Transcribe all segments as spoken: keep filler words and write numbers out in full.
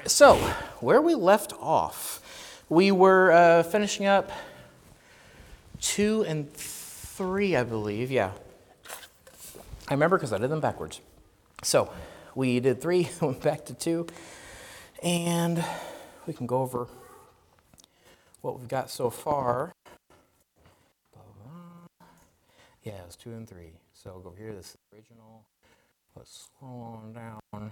right, so where we left off, we were uh, finishing up two and three, I believe. Yeah, I remember because I did them backwards. So we did three, went back to two, and we can go over what we've got so far. Yeah, it was two and three. So we'll go over here. This is the original. Let's scroll on down.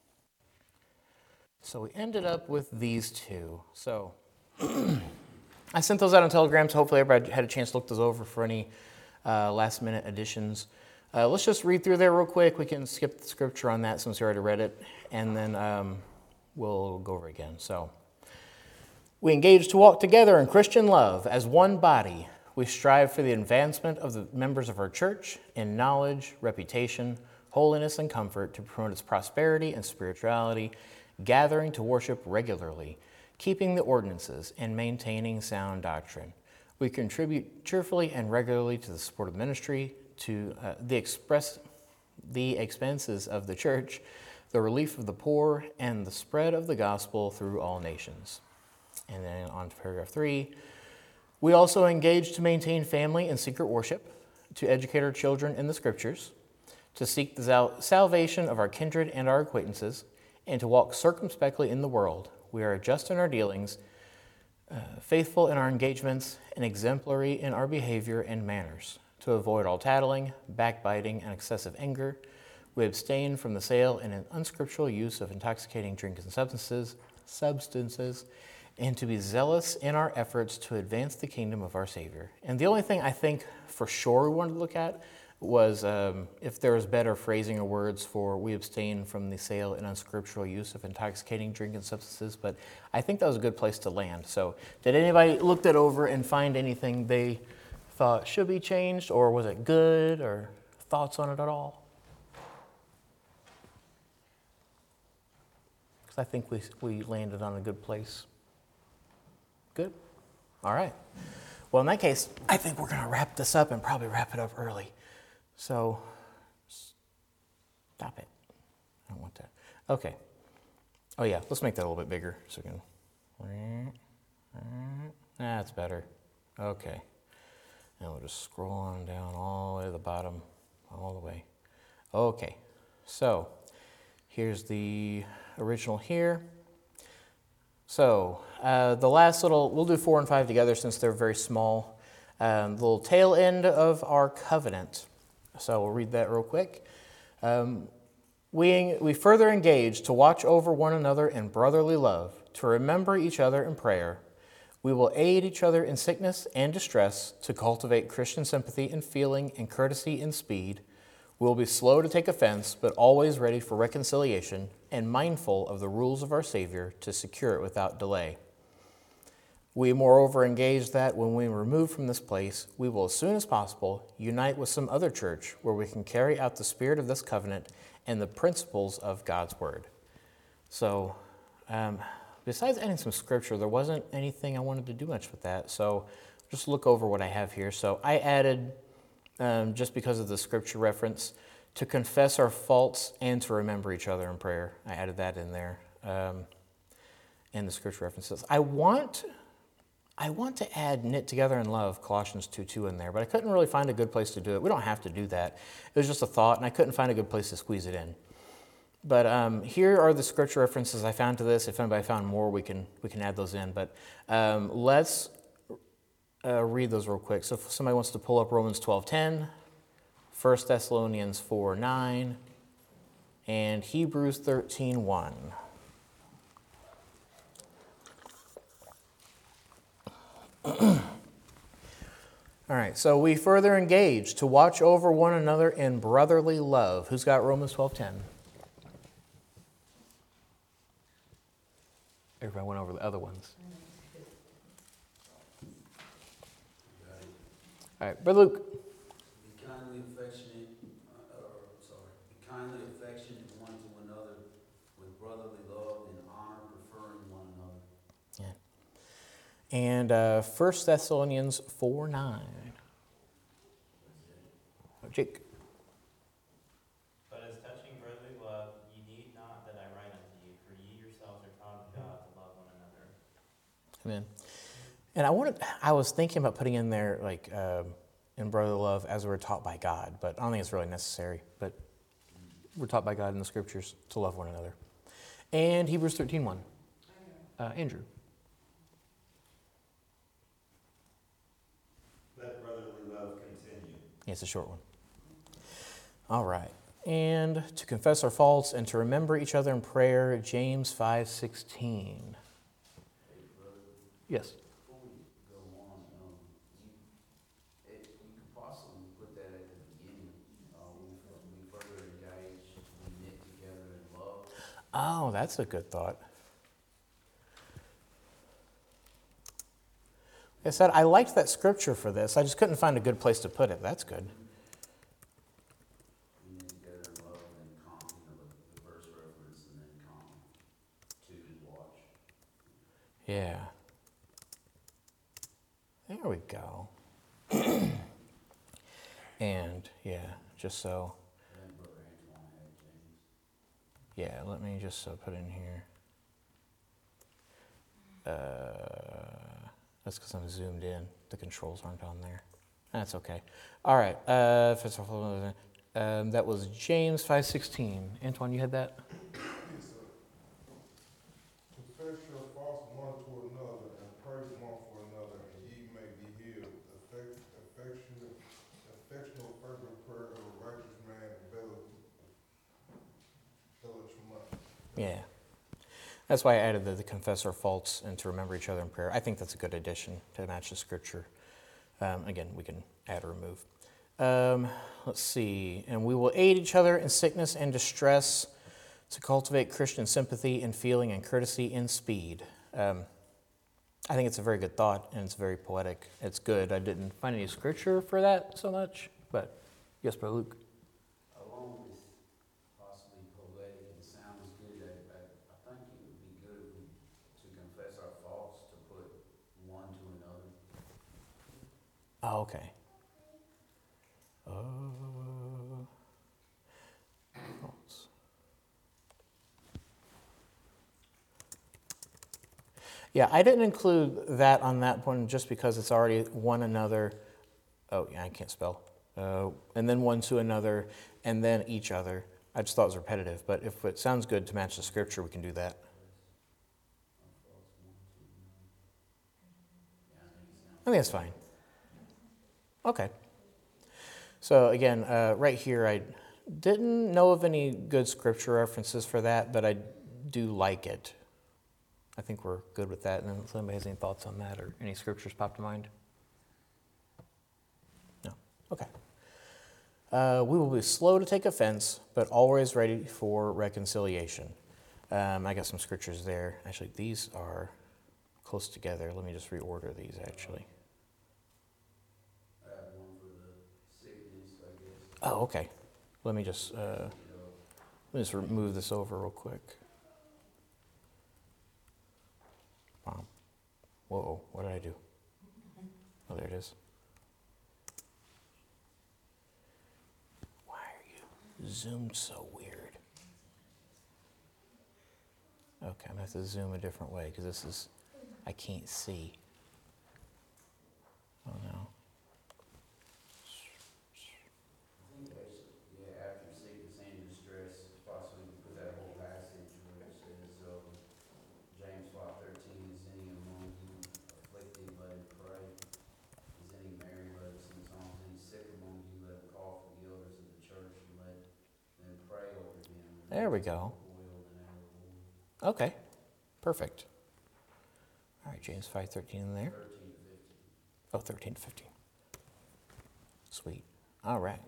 So we ended up with these two. So I sent those out on Telegram, so hopefully everybody had a chance to look those over for any uh, last minute additions. Uh, let's just read through there real quick. We can skip the scripture on that since we already read it, and then um, we'll go over again. So we engage to walk together in Christian love as one body. We strive for the advancement of the members of our church in knowledge, reputation, holiness, and comfort to promote its prosperity and spirituality, gathering to worship regularly, keeping the ordinances, and maintaining sound doctrine. We contribute cheerfully and regularly to the support of ministry, to uh, the express the expenses of the church, the relief of the poor, and the spread of the gospel through all nations. And then on to paragraph three. We also engage to maintain family and secret worship, to educate our children in the scriptures, to seek the sal- salvation of our kindred and our acquaintances, and to walk circumspectly in the world. We are just in our dealings, uh, faithful in our engagements, and exemplary in our behavior and manners. To avoid all tattling, backbiting, and excessive anger, we abstain from the sale and unscriptural use of intoxicating drinks and substances, substances, and to be zealous in our efforts to advance the kingdom of our Savior. And the only thing I think for sure we wanted to look at was um, if there was better phrasing or words for we abstain from the sale and unscriptural use of intoxicating drink and substances, but I think that was a good place to land. So did anybody look that over and find anything they thought should be changed, or was it good, or thoughts on it at all? Because I think we, we landed on a good place. Good? All right. Well, in that case, I think we're going to wrap this up and probably wrap it up early. So, stop it. I don't want that. Okay. Oh, yeah, let's make that a little bit bigger so we can. That's better. Okay. And we'll just scroll on down all the way to the bottom, all the way. Okay. So, here's the original here. So, uh, the last little, we'll do four and five together since they're very small. Um, the little tail end of our covenant. So we'll read that real quick. Um, we, we further engage to watch over one another in brotherly love, to remember each other in prayer. We will aid each other in sickness and distress, to cultivate Christian sympathy and feeling and courtesy and speed. We will be slow to take offense, but always ready for reconciliation and mindful of the rules of our Savior to secure it without delay. We moreover engage that when we remove from this place, we will as soon as possible unite with some other church where we can carry out the spirit of this covenant and the principles of God's word. So, um, besides adding some scripture, there wasn't anything I wanted to do much with that. So, just look over what I have here. So, I added, um, just because of the scripture reference, to confess our faults and to remember each other in prayer. I added that in there, um, in the scripture references. I want... I want to add knit together in love, Colossians two two in there, but I couldn't really find a good place to do it. We don't have to do that. It was just a thought, and I couldn't find a good place to squeeze it in. But um, here are the scripture references I found to this. If anybody found more, we can we can add those in. But um, let's uh, read those real quick. So if somebody wants to pull up Romans twelve ten, First Thessalonians four nine, and Hebrews thirteen one. All right, so we further engage to watch over one another in brotherly love. Who's got Romans twelve ten? Everybody went over the other ones. All right, Brother Luke. Be kindly affectionate, uh, or, sorry, be kindly affectionate one to another with brotherly love and honor, preferring one another. Yeah. And uh, First Thessalonians four nine. Oh, Jake. But as touching brotherly love, ye need not that I write unto you, for ye yourselves are taught of Amen. And I wanted, I was thinking about putting in there, like, um, in brotherly love as we're taught by God, but I don't think it's really necessary. But we're taught by God in the scriptures to love one another. And Hebrews thirteen one. Uh, Andrew. Let brotherly love continue. Yeah, it's a short one. All right. And to confess our faults and to remember each other in prayer, James five sixteen. Hey, brother, Yes. before we go on, um, you, it, you could possibly put that at the beginning. Uh, we, fu- we further engage, we knit together in love. Oh, that's a good thought. Like I said, I liked that scripture for this. I just couldn't find a good place to put it. That's good. We knit together in love, and then comma, you know, the, the verse reference, and then comma, to his watch. Yeah. There we go. And, yeah, just so, And then Brother Antoine had James. yeah, let me just uh, put in here. Uh, that's because I'm zoomed in. The controls aren't on there. That's okay. All right. Uh, first of all, um, that was James five sixteen. Antoine, you had that? Yes, sir. Confess your faults one to another and pray one for another, and ye may be healed. Affect, affectionate, affectionate, fervent prayer of a righteous man availeth availeth much. Yeah. That's why I added the, the confess our faults and to remember each other in prayer. I think that's a good addition to match the scripture. Um, again, we can add or remove. Um, let's see. And we will aid each other in sickness and distress to cultivate Christian sympathy and feeling and courtesy in speed. Um, I think it's a very good thought, and it's very poetic. It's good. I didn't find any scripture for that so much, but yes, Brother Luke. Along with possibly poetic and sounds good, I, I, I think it would be good if we, to confess our faults, to put one to another. Oh, okay. Uh, faults. Yeah, I didn't include that on that one just because it's already one another. Oh, yeah, I can't spell. Uh, and then one to another, and then each other. I just thought it was repetitive, but if it sounds good to match the scripture, we can do that. Our faults one to another. Yeah, I think it sounds. I think that's fine. Okay. So again, uh, right here, I didn't know of any good scripture references for that, but I do like it. I think we're good with that. And then if anybody has any thoughts on that or any scriptures pop to mind? No. Okay. Uh, we will be slow to take offense, but always ready for reconciliation. Um, I got some scriptures there. Actually, these are close together. Let me just reorder these, actually. I have one for the sickness, I guess. Oh, okay. Let me just, uh, You know, let me just remove this over real quick. Wow. Whoa, what did I do? Oh, there it is. Why are you zoomed so weird? Okay, I'm going to have to zoom a different way because this is, I can't see. Oh no. I think actually, yeah, after sickness and distress, possibly we put that whole passage where it says, um, James five thirteen, is any among you afflicted, let him pray. Is any merry, let him sing songs. Any sick among you, let him call for the elders of the church and let them pray over him. There we go. Oil and olive oil. Okay, perfect. All right, James five thirteen in there. Thirteen to fifteen. Oh, thirteen to fifteen. Sweet. All right.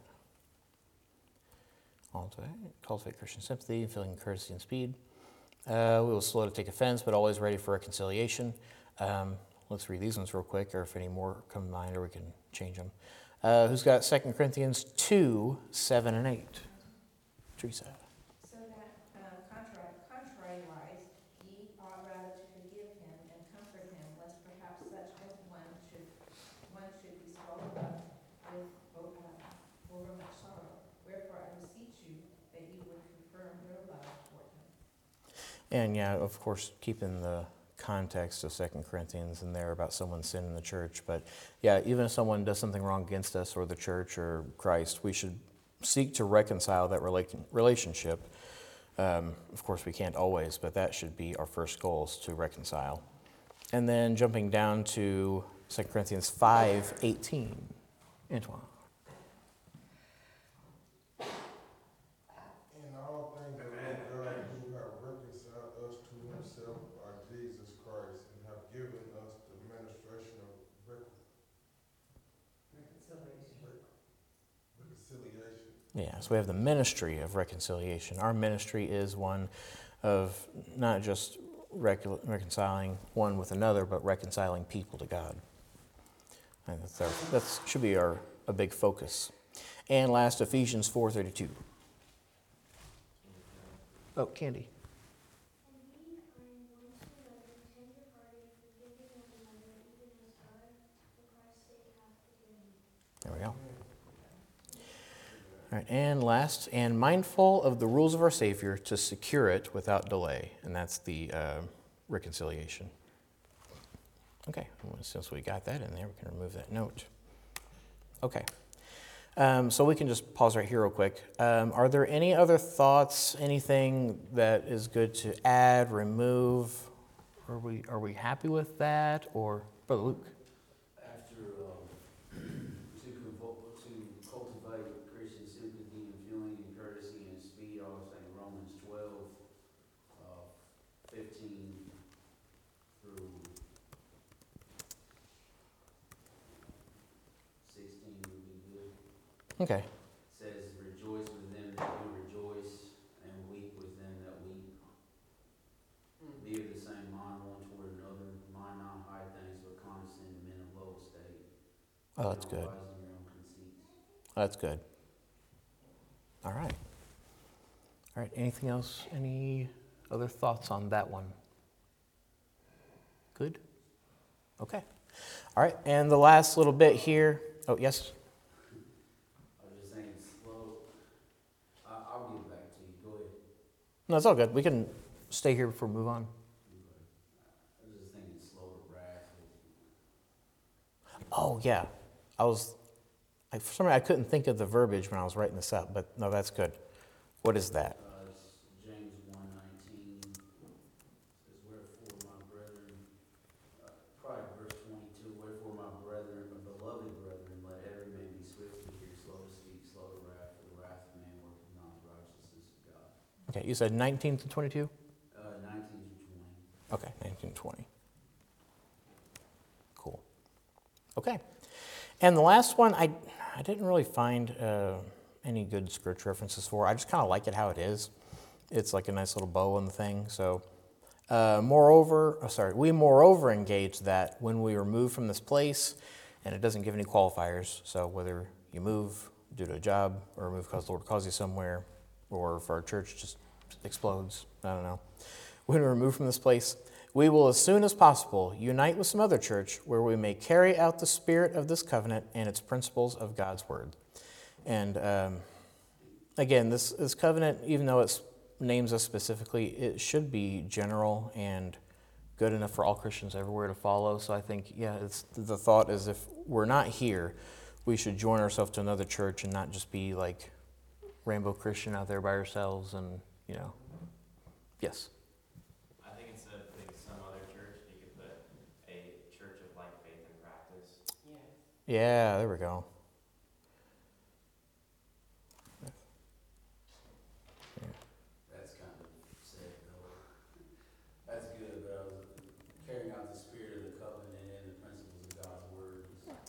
Cultivate, cultivate Christian sympathy, feeling courtesy and speed. Uh, we will slow to take offense, but always ready for reconciliation. Um, let's read these ones real quick, or if any more come to mind, or we can change them. Uh, who's got Second Corinthians two, seven, and eight? Teresa. So that, uh, contrary, contrariwise, ye ought rather to forgive him and comfort him, lest perhaps such as one should, one should be swallowed up with, o- uh, over much sorrow. Wherefore I beseech you that ye would confirm your love toward him. And yeah, of course, keeping the context of Second Corinthians in there about someone sin in the church. But yeah, even if someone does something wrong against us or the church or Christ, we should seek to reconcile that relation, relationship. Um, of course, we can't always, but that should be our first goal, is to reconcile. And then jumping down to Second Corinthians five eighteen. Antoine. In all things, the Lord God, who have reconciled us to himself by Jesus Christ, and have given us the ministration of rec- reconciliation. Yeah, so we have the ministry of reconciliation. Our ministry is one of not just recon- reconciling one with another, but reconciling people to God. And that's our, that should be our a big focus. And last, Ephesians four thirty-two. Oh, Candy. And ye are in one to another, tender-hearted, forgiving one another, even as God for Christ's sake hath forgiven you. There we go. All right, and last, and mindful of the rules of our Savior to secure it without delay. And that's the uh, reconciliation. Okay, well, since we got that in there, we can remove that note. Okay, um, so we can just pause right here real quick. Um, are there any other thoughts, anything that is good to add, remove? Are we are we happy with that? Or, Brother Luke? After, um, to convol- to cultivate Christian sympathy and feeling and courtesy and speed, I was saying Romans twelve, uh, fifteen through sixteen would be good. Okay. Says, rejoice with them that do rejoice, and weep with them that weep. Be of the same mind one toward another, mind not high things, but condescend to men of low estate. Oh, that's Be good. not wise in your own conceits. That's good. All right. All right, anything else? Any other thoughts on that one? Good? Okay. All right, and the last little bit here. Oh, yes? I was just thinking slow. I, I'll get back to you. Go ahead. No, it's all good. We can stay here before we move on. I was just thinking slow to wrath. Oh, yeah. I was, I, for some reason, I couldn't think of the verbiage when I was writing this up, but no, that's good. What is that? Uh, it's James one nineteen. Says, wherefore my brethren, uh, probably verse twenty-two, wherefore my brethren, my beloved brethren, let every man be swift to hear, slow to speak, slow to wrath, for the wrath of man worketh not the righteousness of God. Okay, you said nineteen to twenty-two? Uh, nineteen through twenty. Okay, nineteen to twenty. Cool. Okay. And the last one, I, I didn't really find uh, any good scripture references for. I just kind of like it how it is. It's like a nice little bow on the thing. So, uh, moreover, oh, sorry, we moreover engage that when we are moved from this place, and it doesn't give any qualifiers. So whether you move due to a job or move because the Lord calls you somewhere, or if our church just explodes, I don't know. When we're moved from this place, we will as soon as possible unite with some other church where we may carry out the spirit of this covenant and its principles of God's word. And um, again, this, this covenant, even though it names us specifically, it should be general and good enough for all Christians everywhere to follow. So I think, yeah, it's, the thought is if we're not here, we should join ourselves to another church and not just be like Rainbow Christian out there by ourselves and, you know. Yes? I think instead of putting some other church, you could put a church of like faith and practice. Yeah, there we go. That's kind of sad though. That's good, but I was carrying out the spirit of the covenant and the principles of God's word. But,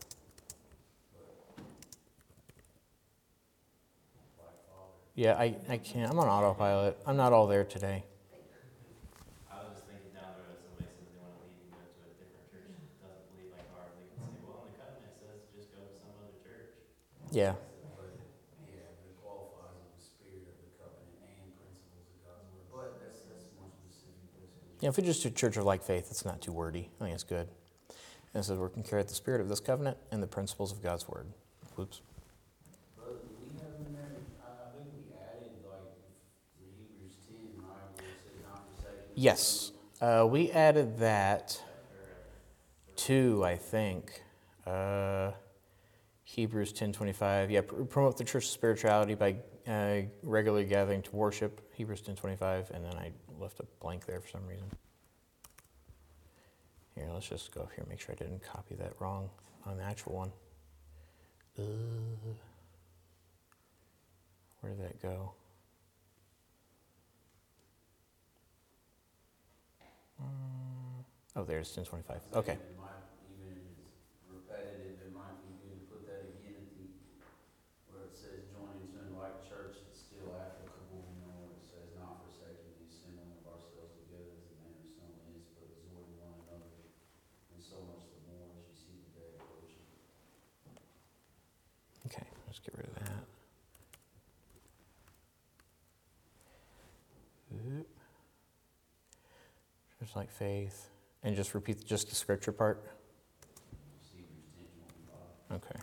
like Father. Yeah, I, I can't. I'm on autopilot. I'm not all there today. I was just thinking down the road, if somebody says they want to leave and go to a different church that doesn't believe like ours, they can say, well, in the covenant it says just go to some other church. Yeah. But, yeah, but it qualifies with the spirit of the covenant and principles of God's word. But that's, that's more specific. That's good. Yeah, if we just do Church of Like Faith, it's not too wordy. I think it's good. And it says we're going to carry out the spirit of this covenant and the principles of God's word. Whoops. But do we have in there, I, I think we added like the Hebrews ten, right, where it says not forsaken. Yes. Uh, we added that Or, to, I think, uh, Hebrews ten twenty-five. Yeah, pr- promote the church's spirituality by uh, regularly gathering to worship. Hebrews ten twenty-five, and then I left a blank there for some reason. Here, let's just go up here and make sure I didn't copy that wrong on the actual one. Uh, where did that go? Um, oh, there's ten twenty-five. Okay. It might, even if it's repetitive, it might be good to put that again at the, where it says join into a like church, it's still applicable, you know, where it says not forsaking the assembling of ourselves together as the manner of some is, but exhorting one another, and so much the more as you see the day approaching. Okay, let's get rid of that. Oop. Just like faith. And just repeat just the scripture part? Hebrews ten twenty-five. Okay.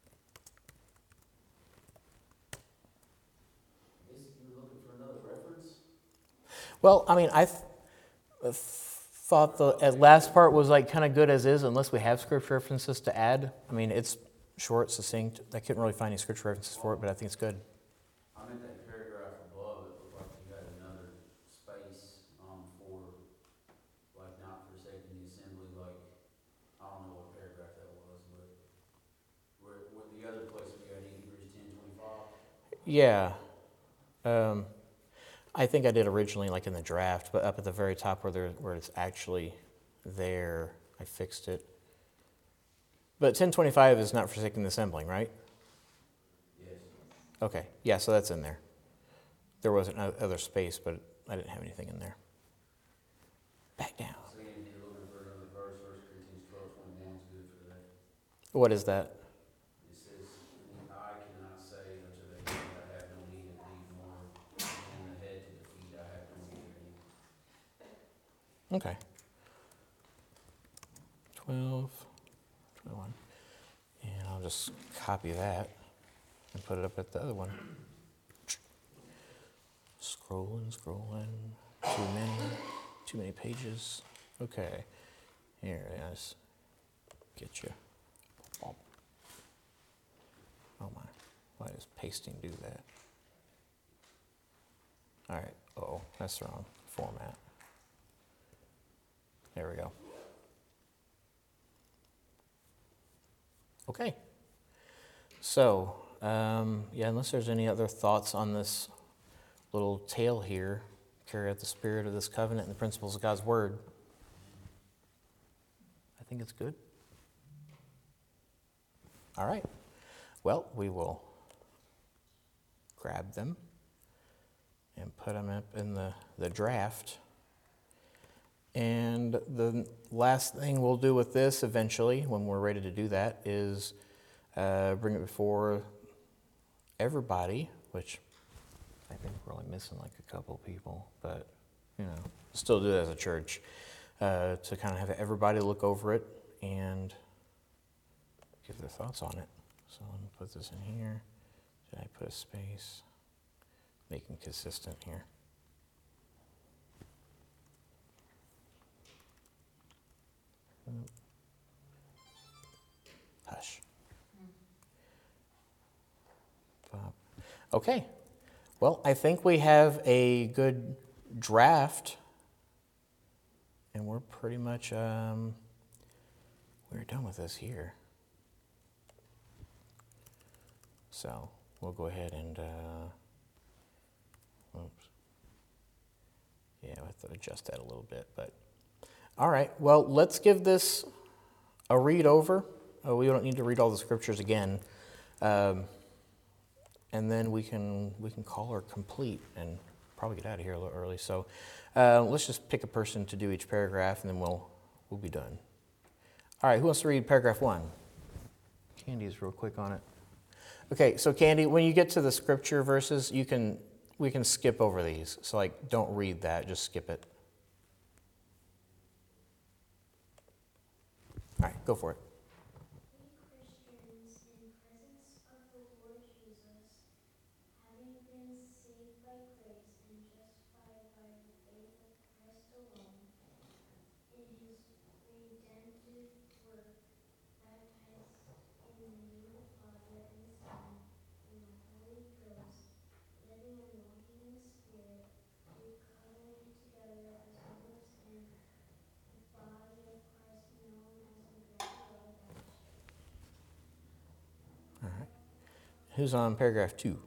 I guess if you were looking for another reference? Well, I mean, I th- uh, thought the uh, last part was like kind of good as is, unless we have scripture references to add. I mean, it's short, succinct. I couldn't really find any scripture references for it, but I think it's good. I meant that paragraph above, it looked like you had another space, um, for, like, not forsaking the assembly, like, I don't know what paragraph that was, but where, where the other place we had Hebrews ten twenty-five? Yeah. Um, I think I did originally like in the draft, but up at the very top where there where it's actually there, I fixed it. But ten twenty-five is not forsaking the assembling, right? Yes. Okay, yeah, so that's in there. There was another space, but I didn't have anything in there. Back down. So if you're looking for another verse, First Corinthians twelve twenty-one is good for that. What is that? It says, the eye cannot say unto the hand, I have no need of thee, nor and the head to the feet, I have no need of thee. Okay. twelve, twenty-one. And I'll just copy that and put it up at the other one. Scrolling, scrolling. Too many, too many pages. Okay. Here it is. Get you. Oh my. Why does pasting do that? All right. Oh, that's the wrong format. There we go. Okay. So, um, yeah, unless there's any other thoughts on this little tale here, carry out the spirit of this covenant and the principles of God's word, I think it's good. All right. Well, we will grab them and put them up in the, the draft. And the last thing we'll do with this eventually, when we're ready to do that, is uh, bring it before everybody, which I think we're only missing like a couple people, but, you know, still do it as a church, uh, to kind of have everybody look over it and give their thoughts on it. So let me put this in here. Did I put a space? Make them consistent here. Hush. Bob. Okay. Well, I think we have a good draft, and we're pretty much um, we're done with this here. So we'll go ahead and. Uh, oops. Yeah, I have to adjust that a little bit, but. All right, well, let's give this a read over. Oh, we don't need to read all the scriptures again. Um, and then we can we can call her complete and probably get out of here a little early. So uh, let's just pick a person to do each paragraph, and then we'll we'll be done. All right, who wants to read paragraph one? Candy's real quick on it. Okay, so Candy, when you get to the scripture verses, you can we can skip over these. So like, don't read that, just skip it. All right, go for it. We Christians, in presence of the Lord Jesus, having been saved by grace and justified by the faith of Christ alone, who's on paragraph two?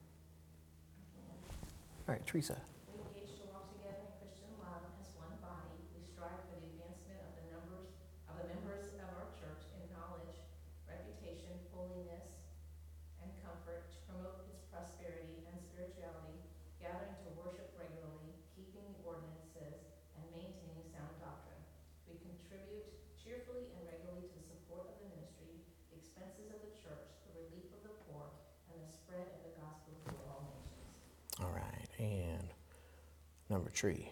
All right, Teresa. We engage to walk together in Christian love as one body. We strive for the advancement of the numbers of the members of our church in knowledge, reputation, holiness, and comfort, to promote its prosperity and spirituality, gathering to worship regularly, keeping the ordinances, and maintaining sound doctrine. We contribute cheerfully and regularly to the support of the ministry, the expenses of the church, the relief of the poor, and the spread of the gospel to all nations. All right, and number three.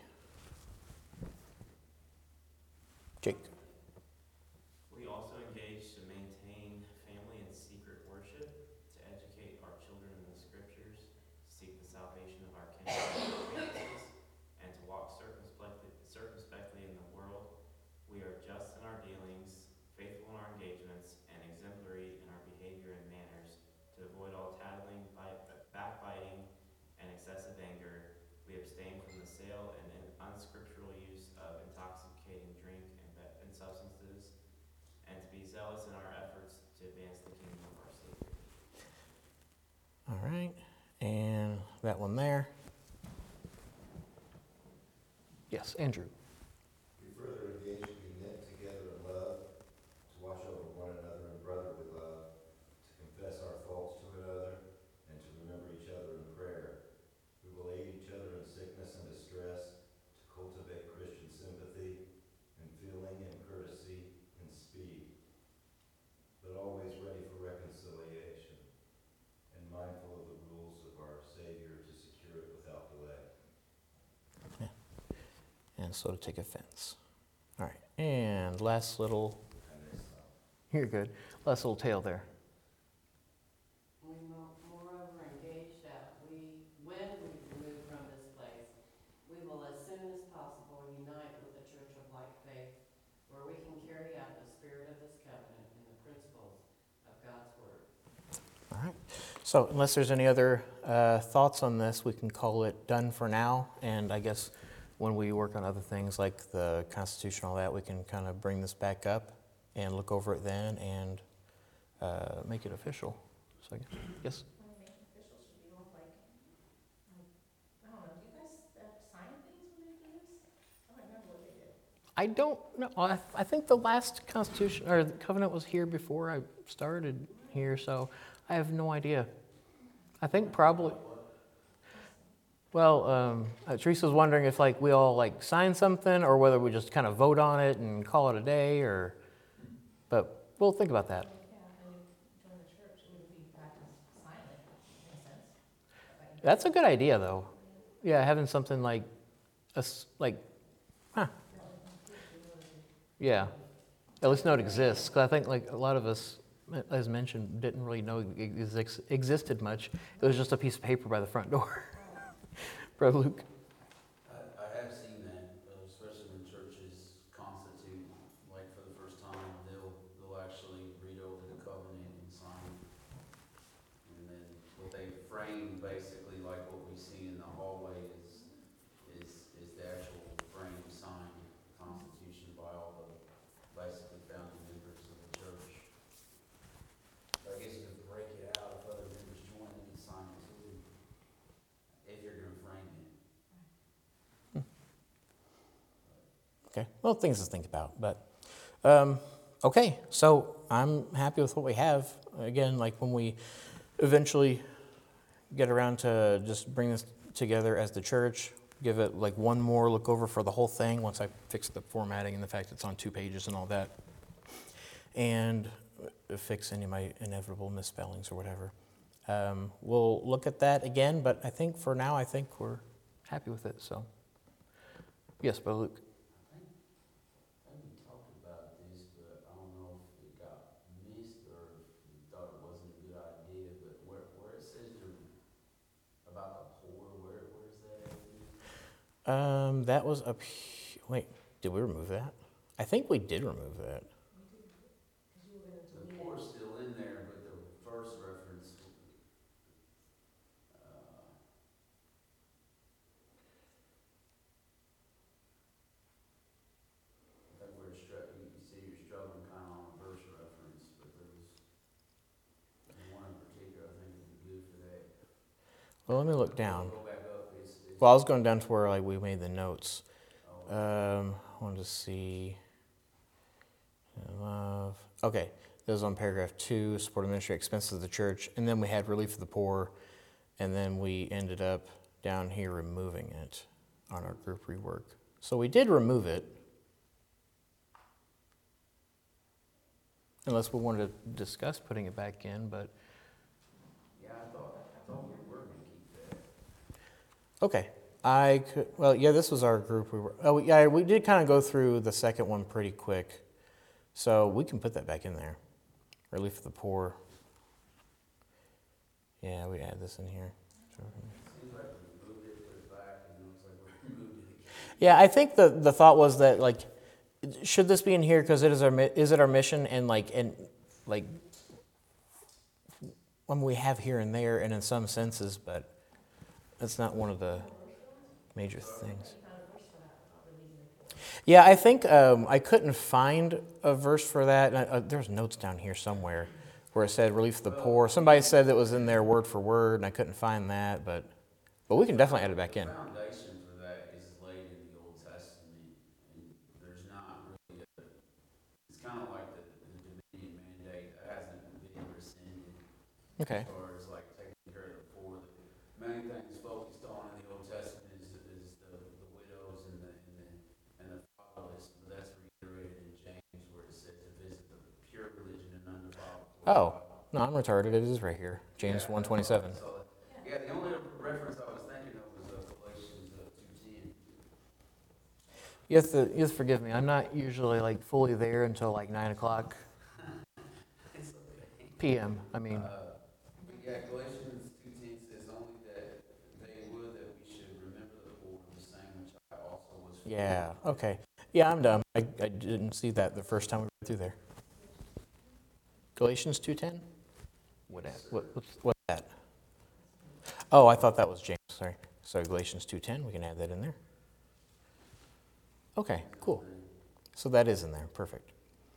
Jake. We also engage to maintain family and secret worship, to educate our children in the scriptures, to seek the salvation of our kindred and acquaintances, and to walk circumspectly, circumspectly in the world. We are just in our dealings, faithful in our engagements, and exemplary in our behavior and manners, to avoid all tattling, bite, backbiting, and excessive anger. We abstain from the sale and unscriptural use of intoxicating drink and, be- and substances, and to be zealous in our efforts to advance the kingdom of our Savior. All right, and that one there. Yes, Andrew. We further engage to be knit together in love, to watch over one another in brotherly love, to confess our faults to another, and to remember each other in prayer. We will aid each other in sickness and distress, to cultivate Christian sympathy and feeling and courtesy and speed, but always ready for reconciliation and mindful of the rules of our Savior to secure it without delay. And so to take offense. All right, and last little, And they stop. you're good, last little tail there. We mo- moreover engage that we, when we remove from this place, we will as soon as possible unite with the church of like faith, where we can carry out the spirit of this covenant and the principles of God's word. All right, so unless there's any other uh, thoughts on this, we can call it done for now. And I guess when we work on other things like the Constitution, all that, we can kind of bring this back up and look over it then and uh, make it official. So, I guess- yes? When they make it official, should we all like, like, I don't know, do you guys uh, sign things when they do this? I don't remember what they did. I don't know. I, I think the last Constitution or the covenant was here before I started here, so I have no idea. I think probably. Well, um, uh, Teresa's wondering if like we all like sign something or whether we just kind of vote on it and call it a day, or. But we'll think about that. Yeah, when you join the church, it would be bad to sign it, in a sense. But like, That's a good idea, though. Yeah, having something like, a s like, huh? Yeah, at least know it exists. Because I think like a lot of us, as mentioned, didn't really know it ex- existed much. It was just a piece of paper by the front door. Brother Luke. I, I have seen that, uh, especially when churches constitute, like for the first time, they'll, they'll actually read over the covenant and sign. And then what they frame, basically like what we see in the hallway is, is, is the actual frame signed constitution by all the basically founding members of the church. So I guess you could break it out if other members join it and sign it too, if you're gonna frame it. Okay, well, things to think about. But, um, okay, so I'm happy with what we have. Again, like when we eventually get around to just bring this together as the church, give it like one more look over for the whole thing once I fix the formatting and the fact it's on two pages and all that. And fix any of my inevitable misspellings or whatever. Um, we'll look at that again, but I think for now, I think we're happy with it, so. Yes, Brother Luke. I think, I think we talked about this, but I don't know if it got missed or if we thought it wasn't a good idea, but where, where it says you're about the poor, where, where's that at again? Um, that was up, he- wait, did we remove that? I think we did remove that. because you were gonna The delete poor's it. still in there, but the first reference, uh, I think we're str- you you see you're struggling kind of on a verse reference, but there was one in particular, I think, Well, let me look down. Go back up, it's, it's. Well, I was going down to where like we made the notes. oh, Um, I wanted to see. Love. Okay, this was on paragraph two, support administrative expenses of the church, and then we had relief of the poor, and then we ended up down here removing it on our group rework. So we did remove it, unless we wanted to discuss putting it back in. But Yeah, I thought, I thought we were gonna keep that. okay, I could. Well, yeah, this was our group rework. Oh, yeah, we did kind of go through the second one pretty quick. So we can put that back in there. Relief of the poor. Yeah, we add this in here. Seems like we moved it, put it back, and it was like we moved it again. Yeah, I think the, the thought was that like, should this be in here because it is our mi- is it our mission and like and like one we have here and there and in some senses, but that's not one of the major things. Yeah, I think um, I couldn't find a verse for that. And I, uh, there's notes down here somewhere where it said relief of the poor. Somebody said it was in there word for word, and I couldn't find that, but but we can definitely add it back in. The foundation for that is laid in the Old Testament, and there's not really a, it's kind of like the, the Dominion mandate that hasn't been rescinded. Okay. As far as like taking care of the poor, the main thing is focused on in the Old Testament is, is the, the widows and the, and the, and the fatherless, but that's reiterated in James where it says to visit the pure religion and undefiled. Oh, no, I'm retarded. It is right here. James Yeah, one twenty-seven. so, Yeah, the only reference I was thinking of was uh, Galatians uh, two ten. You have to you have to forgive me. I'm not usually like fully there until like nine o'clock It's okay. p m. I mean, Uh, but yeah, Galatians two ten says only that they would that we should remember the poor the same which I also was. for." yeah. Okay. Yeah, I'm dumb. I, I didn't see that the first time we went through there. Galatians two ten. What at- what what's what's that? Oh, I thought that was James. Sorry. So Galatians two ten. We can add that in there. Okay. Cool. So that is in there. Perfect.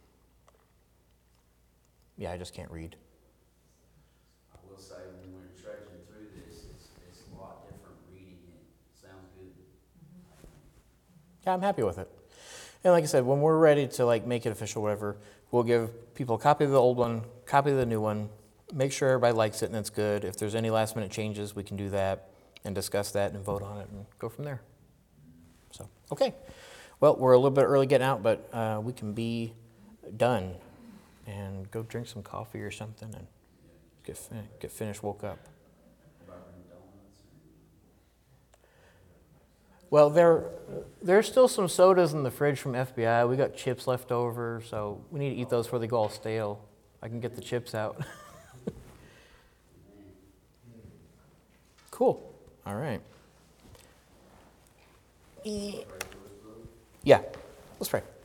Yeah, I just can't read. I will say when we're trudging through this, it's, it's a lot different reading it. Sounds good. Yeah, I'm happy with it. And like I said, when we're ready to like make it official, whatever, we'll give people a copy of the old one, copy of the new one, make sure everybody likes it and it's good. If there's any last minute changes, we can do that and discuss that and vote on it and go from there. So, okay. Well, we're a little bit early getting out, but uh, we can be done and go drink some coffee or something and get fin- get finished, woke up. About bringing donuts or. Well, there there's still some sodas in the fridge from F B I. We got chips left over, so we need to eat those before they go all stale. I can get the chips out. Cool. All right. Yeah. Let's pray.